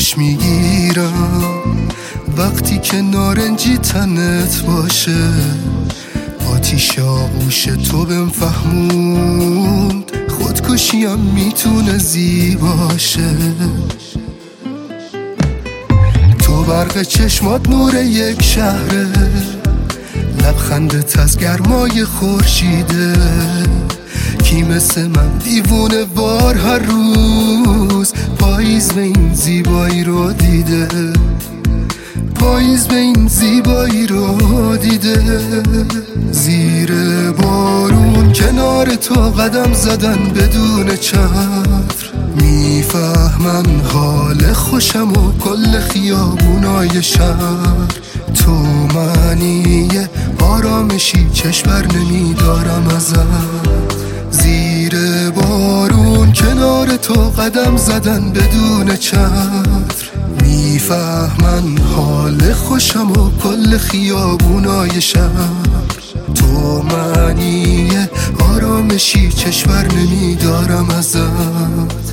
خوش میگیرم وقتی که نارنجی تنت باشه. آتیش آغوش تو بهم فهموند خودکشیم میتونه زیباشه. تو برق چشمات نور یک شهره، لبخندت از گرمای خورشیده. کی مثل من دیوونه وار هر روز پاییز به این زیبایی رو دیده، پاییز به این زیبایی رو دیده. زیر بارون کنار تو قدم زدن بدون چتر، میفهمن حال خوشم و کل خیابونای شهر. تو معنی آرامشی چشم بر نمیدارم ازت. زیر بارون کنار تو قدم زدن بدون چتر، میفهمن حال خوشم و کل خیابونای شهر. تو معنی آرامشی چشم بر نمیدارم ازت.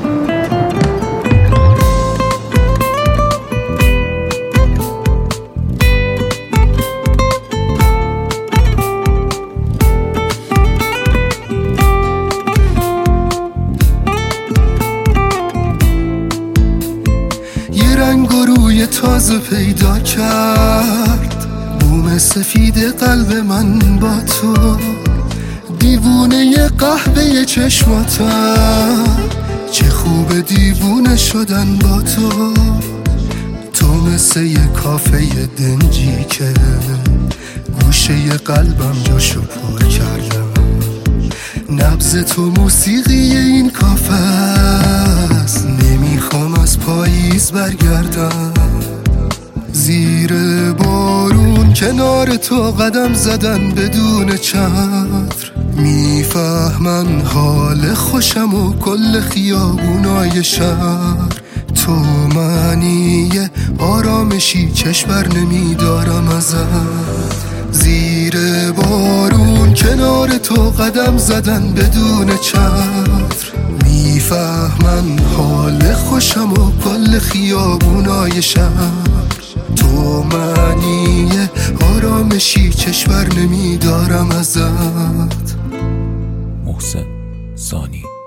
رنگ و روی تازه پیدا کرد بوم سفید قلب من با تو. دیوونه قهوه چشماتم، چه خوب دیوونه شدن با تو. تو مثل یه کافه دنجی که گوشه قلبم جاشو پر کردم. نبض تو موسیقی این کافه است، نمیخوام از پاییز برگردم. زیر بارون کنار تو قدم زدن بدون چتر، میفهمن حال خوشم و کل خیابونای شهر. تو معنی آرامشی چشم بر نمیدارم ازت. زیر بارون کنار تو قدم زدن بدون چتر، میفهمن حال خوشم و کل خیابونای شهر. تو معنی آرامشی چشم بر نمیدارم ازت. محسن ثانی.